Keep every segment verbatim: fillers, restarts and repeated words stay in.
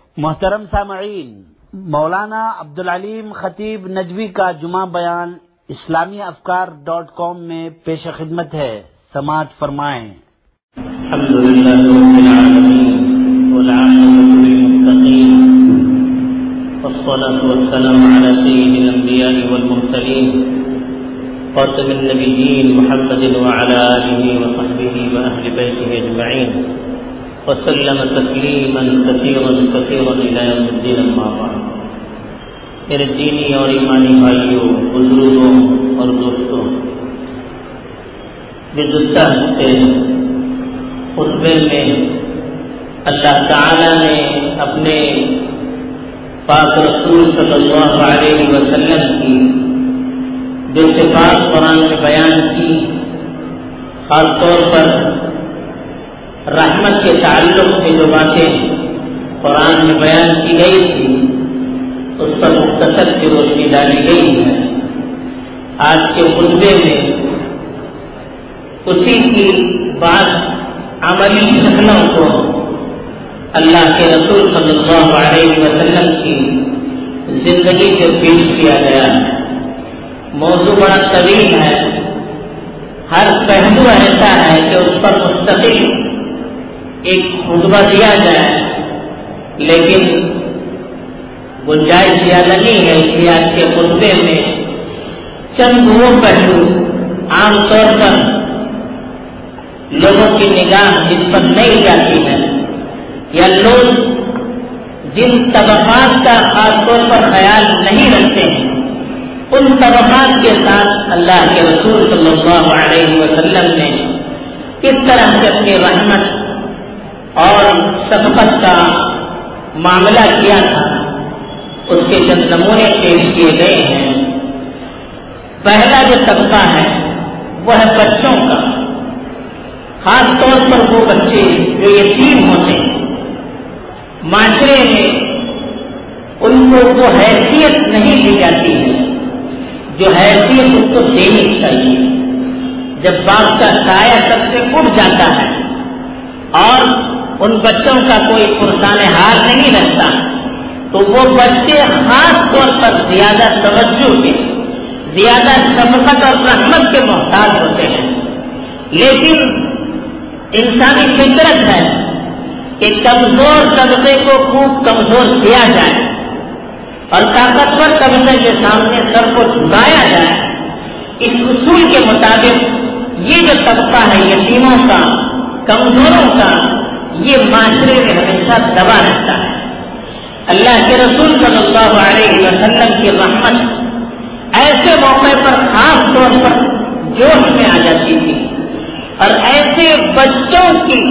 محترم سامعین، مولانا عبدالعلیم خطیب نجوی کا جمعہ بیان اسلامی افکار ڈاٹ کام میں پیش خدمت ہے، سماعت فرمائیں۔ الحمد للہ رب العالمین والعاقبۃ للمتقین والصلاة والسلام علی سید الانبیاء والمرسلین خاتم النبیین محمد وعلی آلہ وصحبہ واہل بیتہ اجمعین وسلم تسلیما کثیرا کثیرا الی یوم الدین، اما بعد۔ میرے دینی اور ایمانی بھائیوں، بزرگوں اور دوستوں، گزشتہ ہفتے خطبے میں اللہ تعالی نے اپنے پاک رسول صلی اللہ علیہ وسلم کی جو صفات قرآن میں بیان کی، خاص طور پر رحمت کے تعلق سے جو باتیں قرآن میں بیان کی گئی تھی اس پر مختصر سی روشنی ڈالی گئی ہے۔ آج کے خطبے میں اسی کی بعض عملی شکلوں کو اللہ کے رسول صلی اللہ علیہ وسلم کی زندگی سے پیش کیا گیا ہے۔ موضوع بڑا طویل ہے، ہر پہلو ایسا ہے کہ اس پر مستقل ایک خطبہ دیا جائے، لیکن گنجائش زیادہ نہیں ہے، اس لیے آج کے خطبے میں چند وہ پہلو عام طور پر لوگوں کی نگاہ اس پر نہیں جاتی ہے، یا لوگ جن طبقات کا خاص طور پر خیال نہیں رکھتے ہیں ان طبقات کے ساتھ اللہ کے رسول صلی اللہ علیہ وسلم نے کس طرح سے اپنی رحمت اور شفقت کا معاملہ کیا تھا، اس کے چند نمونے پیش کیے گئے ہیں۔ پہلا جو طبقہ ہے وہ ہے بچوں کا، خاص طور پر وہ بچے جو یتیم ہوتے ہیں، معاشرے میں ان کو وہ حیثیت نہیں دی جاتی ہے جو حیثیت ان کو دینی چاہیے۔ جب باپ کا سایہ سب سے اٹھ جاتا ہے اور ان بچوں کا کوئی پرسان حال نہیں رہتا تو وہ بچے خاص طور پر زیادہ توجہ کے، زیادہ شفقت اور رحمت کے محتاج ہوتے ہیں۔ لیکن انسانی فطرت ہے کہ کمزور طبقے کو خوب کمزور کیا جائے اور طاقتور طبقے کے سامنے سر کو جھکایا جائے۔ اس اصول کے مطابق یہ جو طبقہ ہے یتیموں کا، کمزوروں کا، یہ معاشرے میں ہمیشہ دبا رہتا ہے۔ اللہ کے رسول صلی اللہ علیہ وسلم کی رحمت ایسے موقع پر خاص طور پر جوش میں آ جاتی تھی، اور ایسے بچوں کی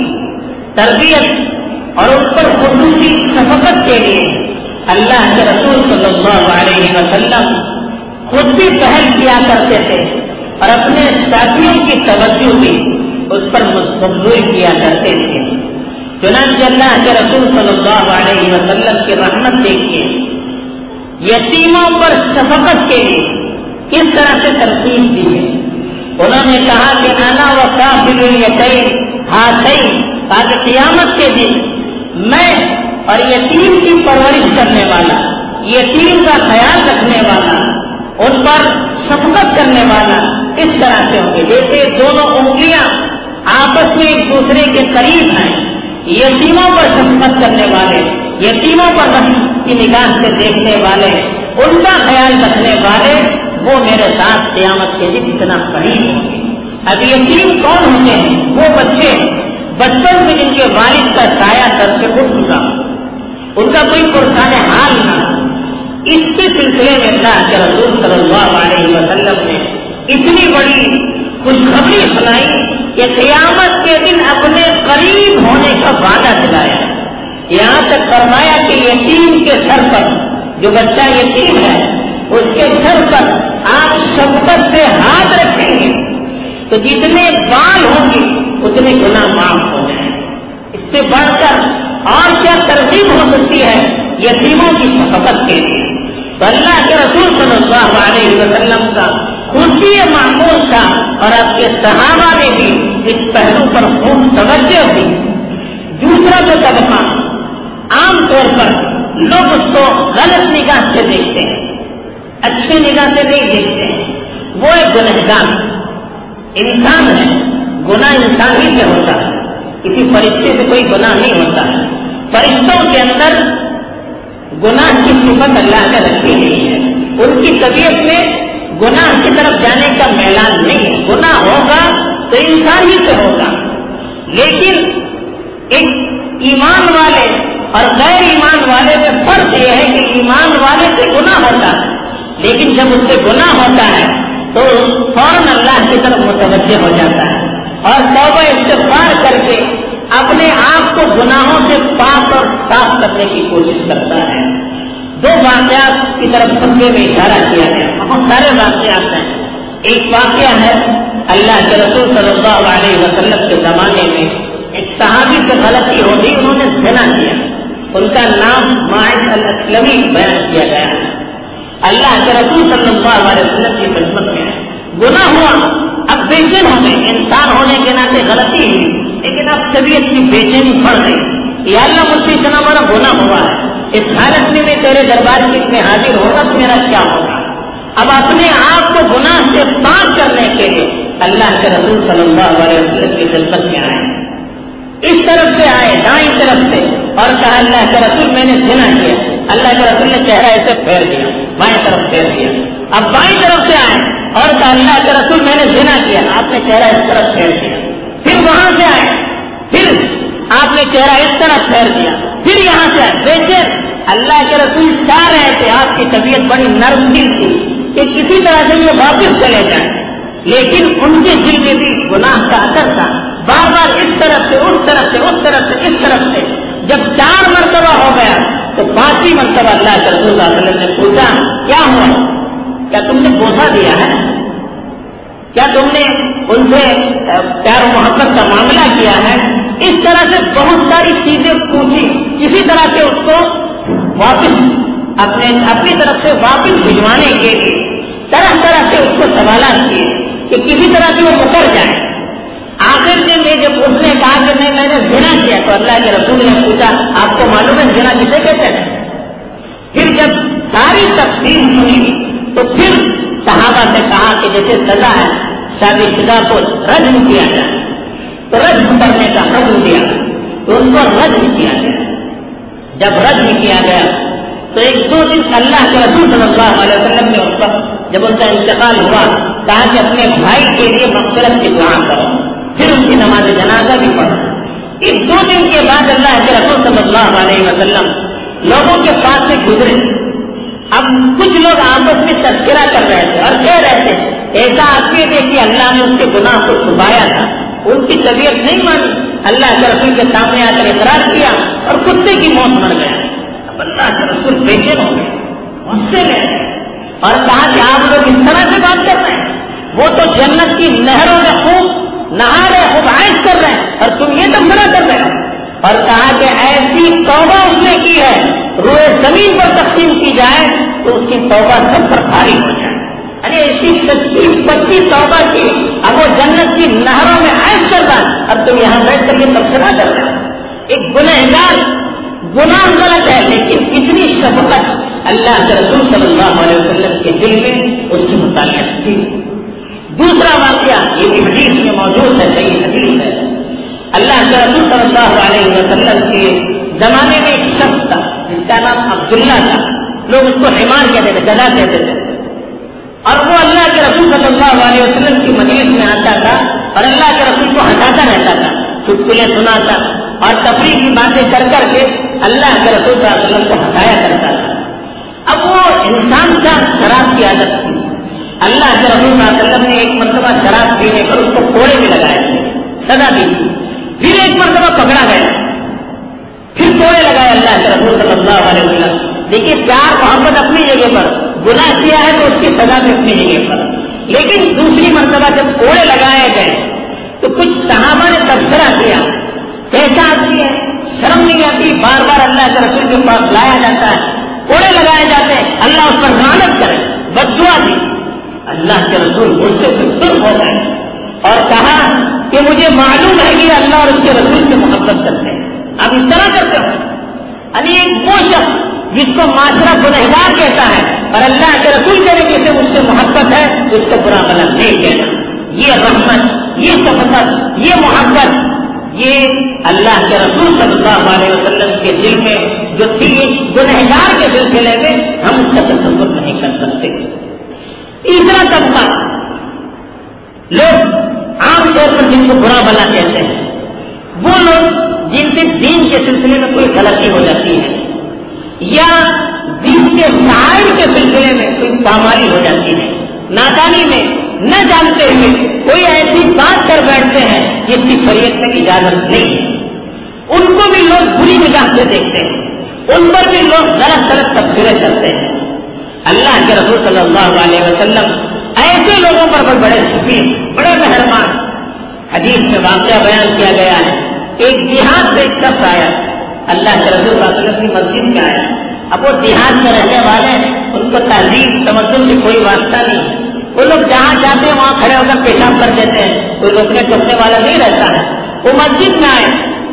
تربیت اور ان پر خصوصی شفقت کے لیے اللہ کے رسول صلی اللہ علیہ وسلم خود بھی پہل کیا کرتے تھے اور اپنے ساتھیوں کی توجہ بھی اس پر مبذول کیا کرتے تھے۔ چنانچہ اللہ کے رسول صلی اللہ علیہ وسلم کی رحمت دیکھیے، یتیموں پر شفقت کے لیے کس طرح سے ترتیب دی ہے۔ انہوں نے کہا کہ انا وکافل الیتیم ہاتین، تاکہ قیامت کے دن میں اور یتیم کی پرورش کرنے والا، یتیم کا خیال رکھنے والا، ان پر شفقت کرنے والا اس طرح سے ہوں گے جیسے دونوں انگلیاں آپس میں ایک دوسرے کے قریب ہیں۔ یتیموں پر شفقت کرنے والے، یتیموں پر رحمت کی نگاہ سے دیکھنے والے، ان کا خیال رکھنے والے، وہ میرے ساتھ قیامت کے دن اتنا قریب ہوں گے۔ اب یتیم کون ہوتے ہیں؟ وہ بچے بچپن سے جن کے والد کا سایہ سر سے اٹھ چکا، ان کا کوئی پرسان حال نہ۔ اس کے سلسلے میں اللہ کے رسول صلی اللہ علیہ وسلم نے اتنی بڑی خوشخبری سنائی کہ قیامت کے دن اپنے قریب ہونے کا وعدہ دلایا۔ یہاں تک فرمایا کہ یتیم کے سر پر، جو بچہ یتیم ہے اس کے سر پر آپ شفقت سے ہاتھ رکھیں گے تو جتنے بال ہوں گے اتنے گناہ معاف ہو جائیں۔ اس سے بڑھ کر اور کیا ترغیب ہو سکتی ہے یتیموں کی شفقت کے لیے؟ تو اللہ کے رسول صلی اللہ علیہ وسلم کا خود بھی یہ معمول تھا اور آپ کے صحابہ نے بھی اس پہلو پر خوب توجہ دی۔ دوسرا جو طبقہ عام طور پر لوگ اس کو غلط نگاہ سے دیکھتے ہیں، اچھی نگاہ سے نہیں دیکھتے ہیں۔ وہ ایک گنہگار انسان ہے، گناہ انسان ہی سے ہوتا ہے، کسی فرشتے سے کوئی گناہ نہیں ہوتا ہے۔ فرشتوں کے اندر گناہ کی صفت اللہ نے رکھی نہیں ہے، ان کی طبیعت میں گناہ کی طرف جانے کا میلان نہیں ہے۔ گناہ ہوگا تو انسان ہی سے ہوگا، لیکن ایک ایمان والے اور غیر ایمان والے میں فرق یہ ہے کہ ایمان والے سے گناہ ہوتا ہے، لیکن جب اس سے گناہ ہوتا ہے تو فوراً اللہ کی طرف متوجہ ہو جاتا ہے اور توبہ استغفار کر کے اپنے آپ کو گناہوں سے پاک اور صاف کرنے کی کوشش کرتا ہے۔ دو واقعات کی طرف خطبے میں اشارہ کیا گیا، بہت سارے واقعات ہیں۔ ایک واقعہ ہے اللہ کے رسول صلی اللہ علیہ وسلم کے زمانے میں ایک صحابی سے غلطی ہو گئی، انہوں نے زنا کیا، ان کا نام ماعز الاسلمی بیان کیا گیا ہے۔ اللہ کے رسول صلی اللہ علیہ وسلم کی خدمت میں گناہ ہوا، اب بے چین ہو گئے، انسان ہونے کے ناطے غلطی ہوئی، لیکن اب طبیعت کی بے چینی بڑھ گئی، یا اللہ مجھ سے اتنا بڑا گناہ ہوا ہے، اس حالت میں میں تیرے دربار میں حاضر ہوگا تو میرا کیا ہوگا؟ اب اپنے آپ کو گناہ سے پاک کرنے کے لیے اللہ کے رسول صلی اللہ علیہ وسلم کی خدمت میں آئے، اس طرف سے آئے دائیں طرف سے اور کہا اللہ کے رسول میں نے زنا کیا۔ اللہ کے رسول نے چہرہ ایسے پھیر دیا، بائیں طرف پھیر دیا۔ اب بائیں طرف سے آئے اور کہا اللہ کے رسول میں نے زنا کیا، آپ نے چہرہ اس طرف پھیر دیا۔ پھر وہاں سے آئے، پھر آپ نے چہرہ اس طرف پھیر دیا، پھر یہاں سے آئے بے چین۔ اللہ کے رسول چاہ رہے تھے، آپ کی طبیعت بڑی نرم دل تھی کہ کسی طرح سے یہ واپس چلے جائیں، لیکن ان کے دل میں بھی گناہ کا اثر تھا، بار بار اس طرف سے اس طرف سے اس طرف سے اس طرف سے۔ جب چار مرتبہ ہو گیا تو پانچویں مرتبہ اللہ کے رسول صلی اللہ علیہ وسلم نے پوچھا کیا ہوا، کیا تم نے بوسہ دیا ہے، کیا تم نے ان سے پیار و محبت کا معاملہ کیا ہے؟ اس طرح سے بہت ساری چیزیں پوچھی، کسی طرح سے اس کو واپس اپنے اپنی طرف سے واپس بھجوانے کے لیے طرح طرح سے اس کو سوالات کیے کہ کسی طرح سے وہ مکر جائے۔ آخر میں جب اس نے کہا کہ نہیں میں نے زنا کیا تو اللہ کے رسول نے پوچھا آپ کو معلوم ہے زنا کسے کہتے ہیں؟ پھر جب ساری تفصیل سنی تو پھر صحابہ نے کہا کہ جیسے سزا ہے شادی شدہ کو رجم کیا جائے تو رجم کرنے کا حکم دیا تو ان کو رجم کیا گیا۔ جب رجم کیا گیا تو ایک دو دن اللہ کے رسول صلی اللہ علیہ وسلم نے اس وقت جب ان کا انتقال ہوا کہا کہ اپنے بھائی کے لیے مغفرت کی دعا کرو، پھر ان کی نماز جنازہ بھی پڑھا۔ اس دو دن کے بعد اللہ کے رسول صلی اللہ علیہ وسلم لوگوں کے پاس سے گزرے، اب کچھ لوگ آپس میں تذکرہ کر رہے تھے اور کہہ رہے تھے ایسا آدمی ہے کہ اللہ نے اس کے گناہ کو چھپایا تھا، ان کی طبیعت نہیں مانی، اللہ کے رسول کے سامنے آ کر اقرار کیا اور کتے کی موت مر گیا۔ اب اللہ کے رسول بے چین ہو گئے، غصے میں اور کہا کہ آپ لوگ اس طرح سے بات کر رہے ہیں، وہ تو جنت کی نہروں میں خوب نہا رہے، خوب عائش کر رہے ہیں اور تم یہ تبصرہ کر رہے ہیں۔ اور کہا کہ ایسی توبہ اس نے کی ہے روئے زمین پر تقسیم کی جائے تو اس کی توبہ سب پر بھاری ہو جائے، یعنی ایسی سچی پکی توبہ کی، اب وہ جنت کی نہروں میں عائش کر رہا ہے اور تم یہاں بیٹھ کر یہ تبصرہ کر رہے ہیں۔ ایک گنہگار گناہ غلط ہے لیکن کتنی شفقت اللہ کے رسول صلی اللہ علیہ وسلم کے دل میں اس کی متعلق تھی۔ دوسرا واقعہ یہ بھی حدیث میں موجود ہے، صحیح حدیث ہے، اللہ کے رسول صلی اللہ علیہ وسلم کے زمانے میں ایک شخص تھا جس کا نام عبداللہ تھا، لوگ اس کو حمار کہتے تھے، گدھا کہتے تھے، اور وہ اللہ کے رسول صلی اللہ علیہ وسلم کی مجلس میں آتا تھا اور اللہ کے رسول کو ہنساتا رہتا تھا، چٹکلے سناتا اور تفریح کی باتیں کر کر کے اللہ کے رسول صلی اللہ علیہ وسلم کو ہنسایا کرتا تھا۔ اب وہ انسان کا شراب کی عادت تھی، اللہ کے رسول صلی اللہ علیہ وسلم نے ایک مرتبہ شراب پینے پر اس کو کوڑے میں لگایا تھے، سزا دی تھی، پھر ایک مرتبہ پکڑا گیا، پھر کوڑے لگائے اللہ کے رسول صلی اللہ علیہ وسلم۔ دیکھیے پیار محبت اپنی جگہ پر، گناہ کیا ہے تو اس کی سزا بھی اپنی جگہ پر، لیکن دوسری مرتبہ جب کوڑے لگائے گئے تو کچھ صحابہ نے تبصرہ کیا کیسا آدمی ہے، شرم نہیں آتی، بار بار اللہ کے رسول کے پاس لایا جاتا ہے، کوڑے لگائے جاتے ہیں، اللہ اس پر لعنت کرے، بد دعا دی۔ اللہ کے رسول غصے سے سرخ ہو گئے اور کہا کہ مجھے معلوم ہے کہ اللہ اور اس کے رسول سے محبت کرتے ہیں، آپ اس طرح کرتے ہو۔ یعنی ایک وہ شخص جس کو معاشرہ گنہگار کہتا ہے اور اللہ کے رسول کہنے کہ اسے مجھ سے محبت ہے تو اس کو برا بھلا نہیں کہنا. یہ رحمت، یہ شفقت، یہ محبت، یہ اللہ کے رسول صلی اللہ علیہ وسلم کے دل میں جو تھی گنہگار کے سلسلے میں ہم اس کا تصور نہیں کر سکتے. تیسرا طبقہ لوگ عام طور پر جن کو برا بھلا کہتے ہیں، وہ لوگ جن سے دین کے سلسلے میں کوئی غلطی ہو جاتی ہے یا دین کے شاعر کے سلسلے میں کوئی پامالی ہو جاتی ہے، نادانی میں نہ جانتے ہوئے کوئی ایسی بات کر بیٹھتے ہیں جس کی شریعت میں اجازت نہیں ہے. ان کو بھی لوگ بری نگاہ سے دیکھتے ہیں، ان پر بھی لوگ غلط غلط تبصرے کرتے ہیں. اللہ کے رسول صلی اللہ علیہ وسلم ایسے لوگوں پر بڑے شفیق، بڑے مہربان. حدیث میں واقعہ بیان کیا گیا ہے، ایک دیہات سے ایک شخص آیا، اللہ کے رسول صلی اللہ علیہ وسلم کی مسجد میں آیا. اب وہ دیہات میں رہنے والے ان کو تہذیب تمدن کی کوئی واسطہ نہیں. وہ لوگ جہاں جاتے ہیں وہاں کھڑے ہو کر پیشاب کر دیتے ہیں، کوئی روکنے ٹوکنے والا نہیں رہتا ہے. وہ مسجد میں آئے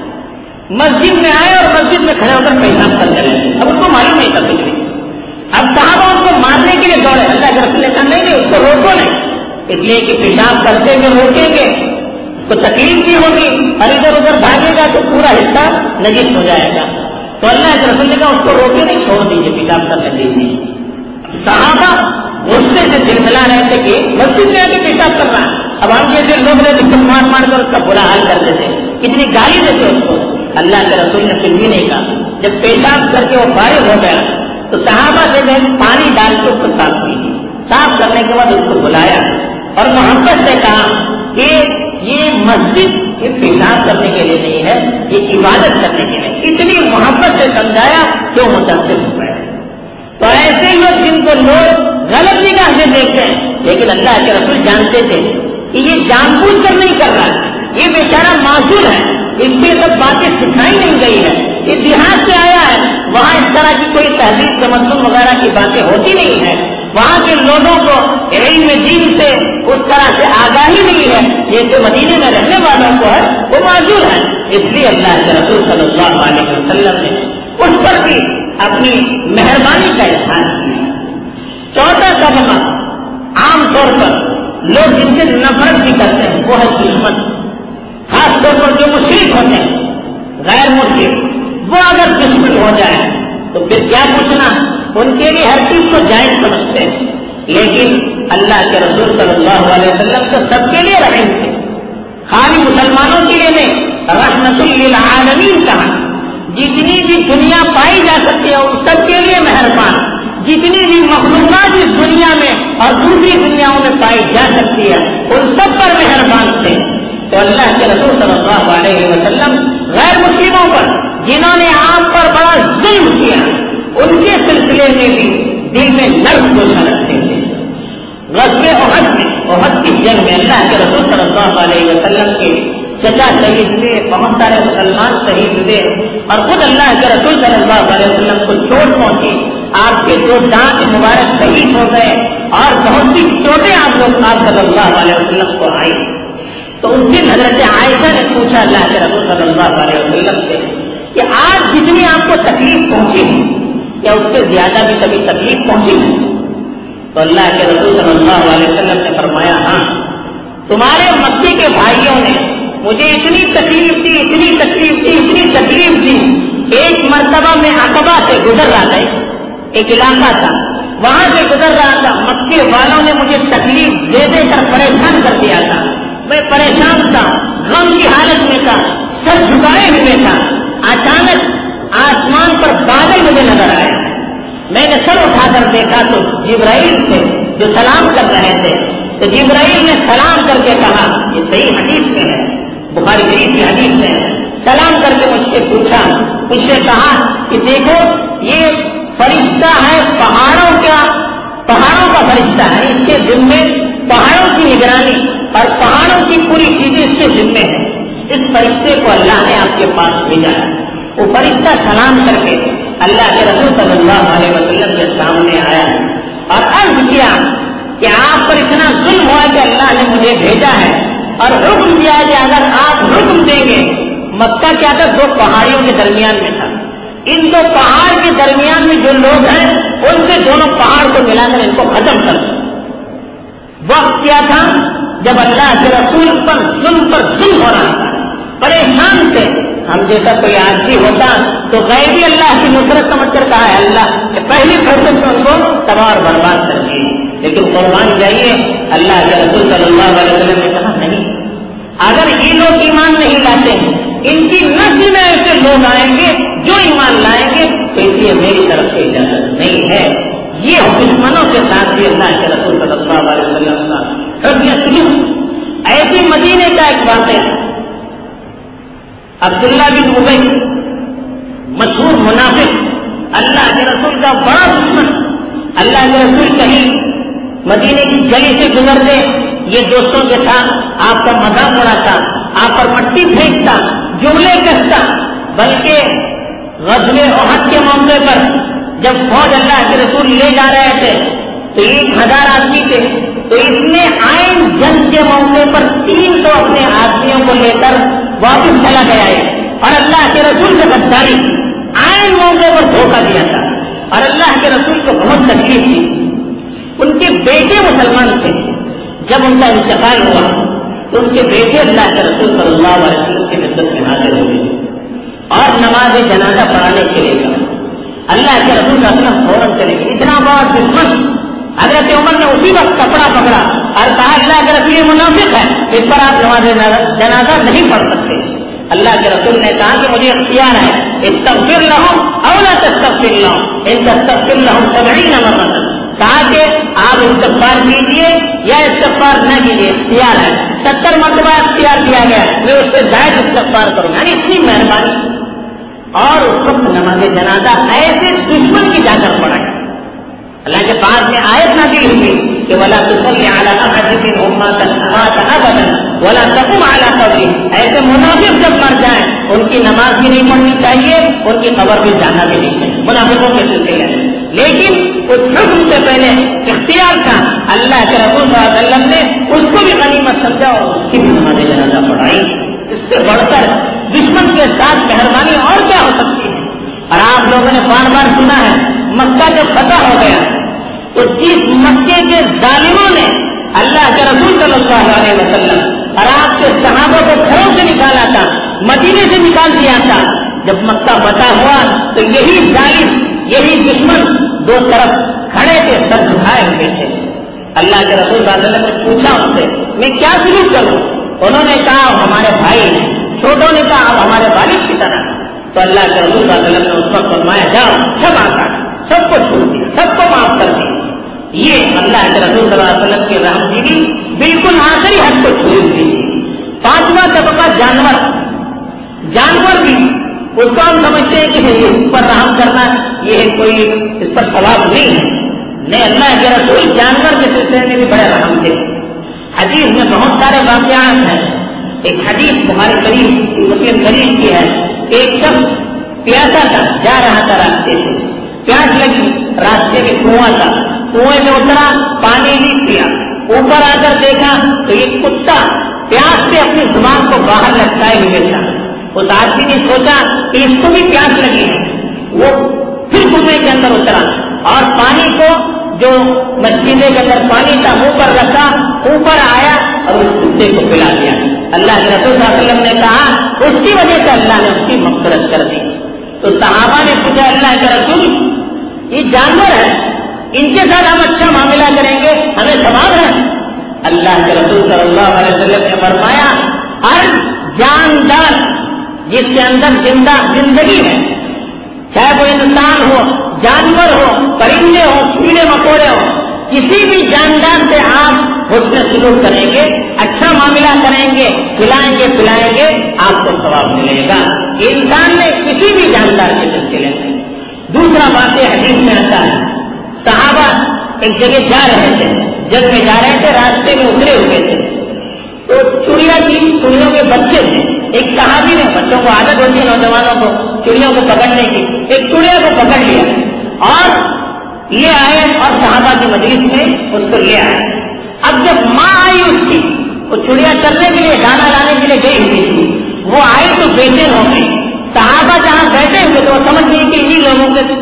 مسجد میں آئے اور مسجد میں کھڑے ہو کر پیشاب کرتے رہے. اب ان کو معلوم نہیں تھا کچھ بھی. اب صحابہ ان کو مارنے کے لیے دوڑے. اللہ کے رسول نے کہا نہیں نہیں اس کو روکو نہیں، اس لیے کہ پیشاب کرتے ہوئے روکیں گے اس کو تکلیف بھی ہوگی اور ادھر ادھر بھاگے گا تو پورا حصہ نجس ہو جائے گا. تو اللہ کے رسول نے کہا اس کو روکے نہیں، چھوڑ دیجیے، پیشاب کرنے دیجیے. صحابہ غصے سے دلملا رہے تھے کہ مسجد میں آ کے پیشاب کر رہا ہے. اب ہم جیسے لوگ رہتے تو مار مار کر اس کا برا حال کر دیتے، کتنی گالی دیتے اس کو. اللہ کے رسول نے پھر بھی نہیں کہا. جب پیشاب کر کے وہ فارغ ہو گیا تو صحابہ سے میں پانی ڈال کے اس کو صاف کی. صاف کرنے کے بعد اس کو بلایا اور محبت سے کہا کہ یہ مسجد یہ پیشاب کرنے کے لیے نہیں ہے، یہ عبادت کرنے کے لیے. اتنی محبت سے سمجھایا کہ وہ متاثر ہو گئے. تو ایسے لوگ جن کو لوگ غلط نگاہ سے دیکھتے ہیں، لیکن اللہ کے رسول جانتے تھے کہ یہ جان بوجھ کر نہیں کر رہا ہے، یہ بیچارہ معذور ہے، اس لیے سب باتیں سکھائی نہیں گئی ہے. یہ دیہات سے آیا ہے، وہاں اس طرح کی کوئی تہذیب تمدن وغیرہ کی باتیں ہوتی نہیں ہے. وہاں کے لوگوں کو علم دین سے اس طرح سے آگاہی نہیں ہے جیسے مدینے میں رہنے والوں کو ہے. وہ معذور ہے، اس لیے اللہ کے رسول صلی اللہ علیہ وسلم نے اس پر بھی اپنی مہربانی کا اظہار کیا. چوتھا طبقہ عام طور پر لوگ جن سے نفرت بھی کرتے ہیں وہ ہے دشمن. خاص طور پر جو مشرک ہوتے ہیں، غیر مسلم، وہ اگر دشمن ہو جائے تو پھر کیا پوچھنا، ان کے لیے ہر چیز کو جائز سمجھتے ہیں. لیکن اللہ کے رسول صلی اللہ علیہ وسلم تو سب کے لیے رحیم تھے، خالی مسلمانوں کے لیے نہیں، رحمت للعالمین کہا. جتنی بھی دنیا پائی جا سکتی ہے ان سب کے لیے مہربان. جتنی بھی مخلوقات اس دنیا میں اور دوسری دنیاؤں میں پائی جا سکتی ہے ان سب پر مہربان تھے. تو اللہ کے رسول صلی اللہ علیہ وسلم غیر مسلموں پر جنہوں نے آپ پر بڑا ظلم کیا ان کے سلسلے میں بھی دل میں نرم گوشہ رکھتے تھے. غزوہ احد میں احد کی جنگ میں اللہ کے رسول صلی اللہ علیہ وسلم کے چچا شہید ہوئے، بہت سارے مسلمان شہید ہوئے اور خود اللہ کے رسول صلی اللہ علیہ وسلم کو چوٹ پہنچی. آپ کے دو دانت مبارک شہید ہو گئے اور بہت سی چوٹیں آپ لوگ آپ صلی اللہ علیہ وسلم کو آئی. تو اس دن حضرت عائشہ نے پوچھا اللہ کے رسول صلی اللہ علیہ وسلم سے کہ آج جتنی آپ کو تکلیف پہنچی ہے کیا اس سے زیادہ بھی کبھی تکلیف پہنچی ہے؟ تو اللہ کے رسول صلی اللہ علیہ وسلم نے فرمایا ہاں، تمہارے مکے کے بھائیوں نے مجھے اتنی تکلیف دی اتنی تکلیف دی اتنی تکلیف دی. ایک مرتبہ میں عقبہ سے گزر رہا تھا، ایک علاقہ تھا وہاں سے گزر رہا تھا، مکے والوں نے مجھے تکلیف دے دے کر پریشان کر دیا تھا. میں پریشان تھا، غم کی حالت میں تھا، سر جھکائے ہوئے تھا. اچانک آسمان پر بادل مجھے نظر آیا. میں نے سر اٹھا کر دیکھا تو جبرائیل تھے جو سلام کر رہے تھے. تو جبرائیل نے سلام کر کے کہا، یہ صحیح حدیث میں ہے، بخاری شریف کی حدیث میں ہے، سلام کر کے مجھ سے پوچھا، مجھ سے کہا کہ دیکھو یہ فرشتہ ہے پہاڑوں کا پہاڑوں کا فرشتہ ہے، اس کے ذمے پہاڑوں کی نگرانی اور پہاڑوں کی پوری چیزیں اس کے ذمے ہیں. اس فرشتے کو اللہ نے آپ کے پاس بھیجا ہے. وہ فرشتہ سلام کر کے اللہ کے رسول صلی اللہ علیہ وسلم کے سامنے آیا اور عرض کیا کہ آپ پر اتنا ظلم ہوا کہ اللہ نے مجھے بھیجا ہے اور حکم دیا کہ اگر آپ حکم دیں گے. مکہ کیا تھا؟ دو پہاڑیوں کے درمیان میں تھا. ان دو پہاڑ کے درمیان میں جو لوگ ہیں ان سے دونوں پہاڑ کو ملا کر ان کو ختم کر دو. وقت کیا تھا جب اللہ کے رسول پر ظلم پر ظلم ہو رہا تھا, پریشان تھے. ہم جیسا کوئی آدمی ہوتا تو غیبی اللہ کی نصرت سمجھ کر کہا ہے اللہ کہ پہلی فرصت میں ان کو تباہ اور برباد کر دیے. لیکن قربان جائیے اللہ کے رسول صلی اللہ علیہ وسلم نے کہا نہیں, اگر یہ لوگ ایمان نہیں لاتے ہیں, ان کی نسل میں ایسے لوگ آئیں گے جو ایمان لائیں گے, تو اس لیے میری طرف سے اجازت نہیں ہے. یہ دشمنوں کے ساتھ بھی اللہ کے رسول صلی اللہ علیہ وسلم کا حسن سلوک. ایسے مدینے کا ایک واقعہ, عبداللہ بن ابی مشہور منافق, اللہ کے رسول کا بڑا دشمن. اللہ کے رسول کہیں مدینے کی گلی سے گزرتے, یہ دوستوں کے ساتھ آپ کا مذاق اڑاتا, آپ پر مٹی پھینکتا, جملے کستا. بلکہ غزوہ احد کے موقع پر جب فوج اللہ کے رسول لے جا رہے تھے تو ایک ہزار آدمی تھے, تو اس نے عین جنگ کے موقع پر تین سو اپنے آدمیوں کو لے کر واپس چلا گیا ہے, اور اللہ کے رسول سے غداری عین موقع پر دھوکہ دیا تھا, اور اللہ کے رسول کو بہت تکلیف تھی. ان کے بیٹے مسلمان تھے, جب ان کا انتقال ہوا تو ان کے بیٹے اللہ کے رسول صلی اللہ علیہ وسلم کی خدمت میں حاضر ہوئے اور نماز جنازہ پڑھانے کے لیے کہا. اللہ کے رسول کا اپنا فوراً چلے گئے. اتنا بڑا دشمن حضرت عمر نے اسی وقت کپڑا پکڑا اور کہا اللہ کے رسول یہ منافق ہے, اس پر آپ نماز جنازہ نہیں پڑھ سکتے. اللہ کے رسول نے کہا کہ مجھے اختیار ہے, استغفر لہم او لا تستغفر لہم ان تستغفر لہم سبعین مرۃ. کہا کہ آپ استغفار کیجیے یا استغفار نہ کیجیے, اختیار ہے. ستر مرتبہ اختیار کیا گیا, میں اس سے زائد استغفار کروں گا. یعنی اتنی مہربانی. اور اس وقت نماز جنازہ ایسے دشمن کی جا کر پڑا گیا. اللہ کے پاس میں آیت نازل ہوئی کہ ولا تصلی علی احد منهم مات ابدا ولا تقم علی قبره. ایسے منافق جب مر جائیں ان کی نماز بھی نہیں پڑھنی چاہیے, ان کی قبر بھی جانا بھی نہیں چاہیے, منافقوں کے سلسلے میں. لیکن اس حکم سے پہلے اختیار تھا, اللہ کے رسول صلی اللہ علیہ وسلم نے اس کو بھی غنیمت سمجھا اور اس کی بھی نماز جنازہ پڑھائی. اس سے بڑھ کر دشمن کے ساتھ مہربانی اور کیا ہو سکتی ہے. اور آپ لوگوں نے بار بار سنا ہے مکہ جب فتح ہو گیا تو جس مکے کے ظالموں نے اللہ کے رسول صلی اللہ علیہ وسلم اور آپ کے صحابہ کو گھروں سے نکالا تھا, مدینے سے نکال دیا تھا, جب مکہ فتح ہوا تو یہی ظالم یہی دشمن دو طرف کھڑے تھے, سر جھکائے ہوئے تھے. اللہ کے رسول صلی اللہ علیہ وسلم نے پوچھا ان سے میں کیا سلوک کروں. انہوں نے کہا ہمارے بھائی ہیں, چھوٹوں نے کہا آپ ہمارے والد کی طرح. تو اللہ کے رسول صلی اللہ علیہ وسلم نے اس پر فرمایا جاؤ سب آتا, سب کو چھوڑ دیا, سب کو معاف کر دیا. یہ اللہ کے رسول صلی اللہ علیہ وسلم کی رحم دیدی بالکل آخری حد کو چھوڑی ہوئی تھی. پانچواں طبقہ جانور. جانور بھی اس کو ہم سمجھتے ہیں کہ اس پر رحم کرنا یہ کوئی اس پر ثواب نہیں ہے. نہیں, اللہ کے رسول جانور کے سلسلے میں بھی بڑے رحم تھے. حدیث میں بہت سارے واقعات ہیں. ایک حدیث بخاری شریف مسلم شریف کی ہے. ایک شخص پیاسا تھا, جا رہا تھا راستے سے, پیاس لگی, راستے میں کنواں تھا, کنویں میں اترا, پانی نہیں پیا, اوپر آ کر دیکھا تو یہ کتا پیاس سے اپنی زبان کو باہر لٹکائے ہوئے تھا. اس آدمی نے سوچا کہ اس کو بھی پیاس لگی ہے, وہ پھر کنویں کے اندر اترا اور پانی کو جو مسجدے کے اندر پانی تھا منہ پر رکھا, اوپر آیا اور اس کتے کو پلا دیا. اللہ کے رسول صلی اللہ علیہ وسلم نے کہا اس کی وجہ سے اللہ نے اس کی مغفرت کر دی. تو صحابہ نے پوچھا اللہ کے رسول یہ جانور ہے, ان کے ساتھ ہم اچھا معاملہ کریں گے ہمیں ثواب ہے. اللہ کے رسول صلی اللہ علیہ وسلم نے فرمایا ہر جاندار جس کے اندر زندہ زندگی ہے, چاہے وہ انسان ہو, جانور ہو, پرندے ہو, کیڑے مکوڑے ہو, کسی بھی جاندار سے آپ حسن سلوک کریں گے, اچھا معاملہ کریں گے, کھلائیں گے پلائیں گے, آپ کو ثواب ملے گا. انسان نے کسی بھی جاندار کے سلسلے میں. دوسرا بات یہ حدیث میں آتا ہے, صحابہ ایک جگہ جا رہے تھے, جگ میں جا رہے تھے, راستے میں اترے ہوئے تھے تو چڑیا کی چڑیوں کے بچے تھے. ایک صحابی نے, بچوں کو عادت ہوتی ہے نوجوانوں کو چڑیوں کو پکڑنے کی, ایک چڑیا کو پکڑ لیا اور لے آئے اور صحابہ کی مجلس میں اس کو لے آئے. اب جب ماں آئی اس کی, وہ چڑیا چلنے کے لیے دانا لانے کے لیے گئی ہوئی تھی, وہ آئی تو بے چین ہو گئی. صحابہ جہاں بیٹھے ہوئے تو وہ سمجھ گئی کہ انہیں لوگوں کے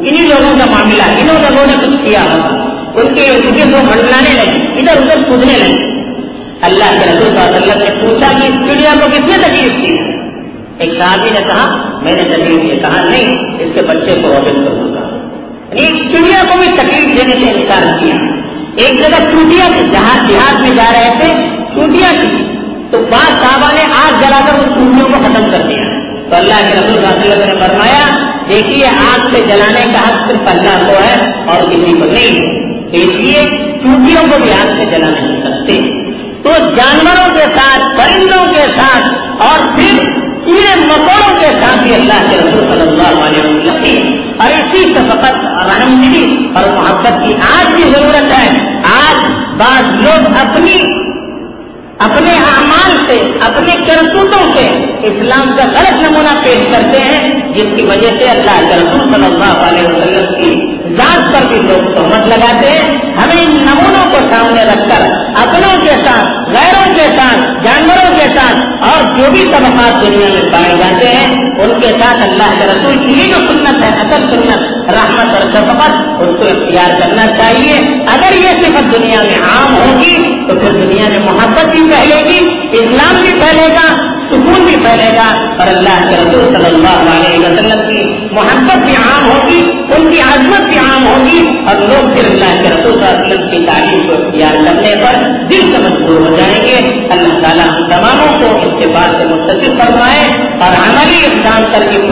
انہی لوگوں کا معاملہ، انہوں لوگوں نے کچھ کیا ہوگا، ان کے ان کے وہ منڈلانے لگے، ادھر ادھر کودنے لگے۔ اللہ کے رسول صلی اللہ علیہ وسلم نے پوچھا کہ اس چڑیا کو کس نے تکلیف دی؟ ایک صحابی نے کہا میں نے تکلیف دی، کہا نہیں اس کے بچے کو واپس کر دوں گا۔ یعنی چڑیا کو بھی تکلیف دینے سے انکار کیا۔ ایک جگہ چوٹیاں تھی، جہاں دیہات میں جا رہے تھے چوٹیاں تھی، تو بعض صحابہ نے آگ جلا کر ان چوٹیوں کو ختم کر دیا۔ تو اللہ کے رسول صلی اللہ علیہ وسلم نے فرمایا دیکھیے آگ سے جلانے کا حق صرف اللہ کو ہے اور کسی کو نہیں، تو اس لیے چوٹیوں کو بھی آگ سے جلا نہیں سکتے۔ تو جانوروں کے ساتھ، پرندوں کے ساتھ اور پھر کیڑے مکوڑوں کے ساتھ بھی اللہ کے رسول صلی اللہ علیہ وسلم کی اور اسی شفقت اور رحمدلی اور محبت کی آج بھی ضرورت ہے۔ آج بعض لوگ اپنی اپنے اعمال سے، اپنے کرتوتوں سے اسلام کا غلط نمونہ پیش کرتے ہیں، جس کی وجہ سے اللہ کے رسول صلی اللہ علیہ وسلم کی ذات پر بھی لوگ تہمت لگاتے ہیں۔ ہمیں ان نمونوں کو سامنے رکھ کر اپنوں کے ساتھ، غیروں کے ساتھ، جانوروں کے ساتھ اور جو بھی طبقات دنیا میں پائے جاتے ہیں ان کے ساتھ اللہ کے رسول کی یہ جو سنت ہے، اصل سنت رحمت اور شفقت، اس کو اختیار کرنا چاہیے۔ اگر یہ صفت دنیا میں عام ہوگی تو پھر دنیا میں محبت بھی پھیلے گی، اسلام بھی پھیلے گا، سکون بھی پھیلے گا اور اللہ کے رسول صلی اللہ علیہ وسلم کی محبت بھی عام ہوگی، ان کی عظمت بھی عام ہوگی اور لوگ پھر اللہ کے رسول صلی اللہ علیہ وسلم کی تعلیم کو اختیار کرنے پر دل سے مجبور ہو جائیں گے۔ اللہ تعالیٰ ہم تماموں کو اس سے بات سے متصل فرمائے اور عملی اقدام کر کے